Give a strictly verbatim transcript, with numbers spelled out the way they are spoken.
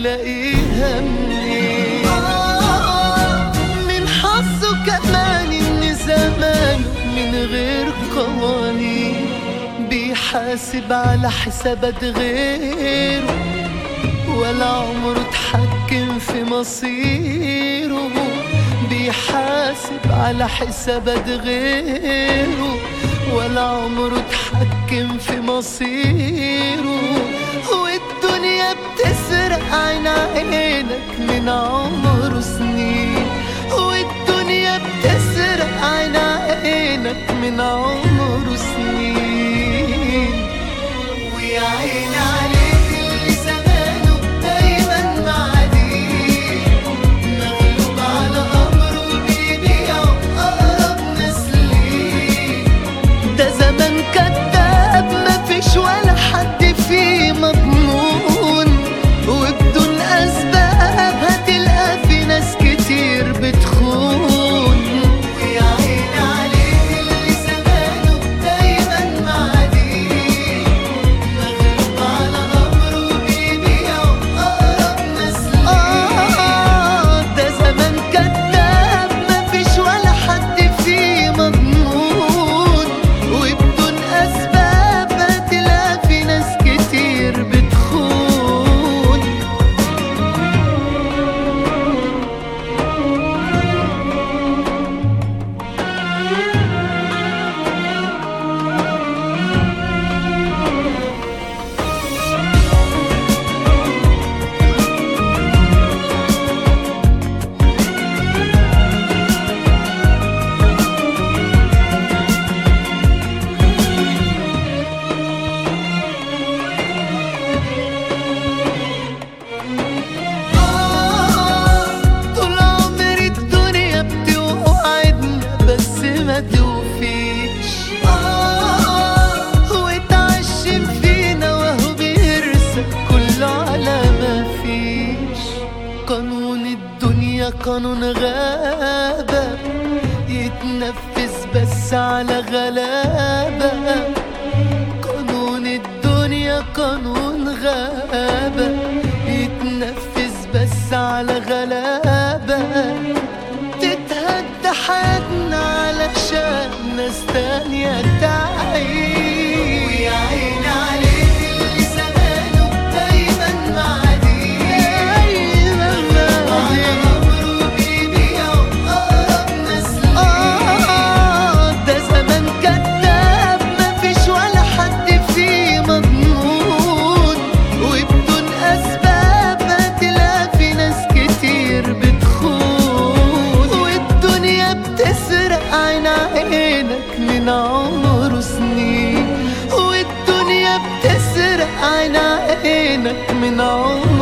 يلاقيها منين؟ آه من حظه كمان إن زمانه من غير قوانين بيحاسب على حسابات غيره، ولا عمره اتحكم في مصيره. بيحاسب على حسابات غيره، ولا عمره اتحكم في مصيره. والدنيا بتسرق عين عينك من عمره سنين، والدنيا بتسرق عين عينك من عمره سنين. ويا عيني عليك اللي زمانه دايما معاديه، مغلوب على أمره بيبيعه أقرب ناس ليه. ده زمان كداب مفيش ولا حد فيه مضمون، وبدون أسباب هتلقى في ناس كتير بتخون. ويا عيني عليك اللي زمانه دايما معاديه، مغلوب على أمره بيبيعه أقرب ناس ليه. آه ده زمان كداب مفيش ولا حد فيه مضمون، وبدون أسباب هتلاقي في ناس كتير بتخون. آه طول عمر الدنيا بتوعدنا بس ما توفيش. آه وتعشم فينا وهو بيرسم كله على ما فيش. قانون الدنيا قانون غابة يتنفذ بس على غلابة. قانون الدنيا قانون غابة يتنفذ بس على غلابة. تتهدى حياتنا علشان ناس تانية تعيش. ويا عيني عليك اللي زمانه دايما معاديه، مغلوب على أمره بيبيعه أقرب ناس ليه. آه ده زمان كداب مفيش ولا حد فيه مضمون، وبدون أسباب هتلاقي في ناس كتير بتخون. والدنيا بتسرق عين عينك من عمره سنين، والدنيا بتسرق عين عينك من عمره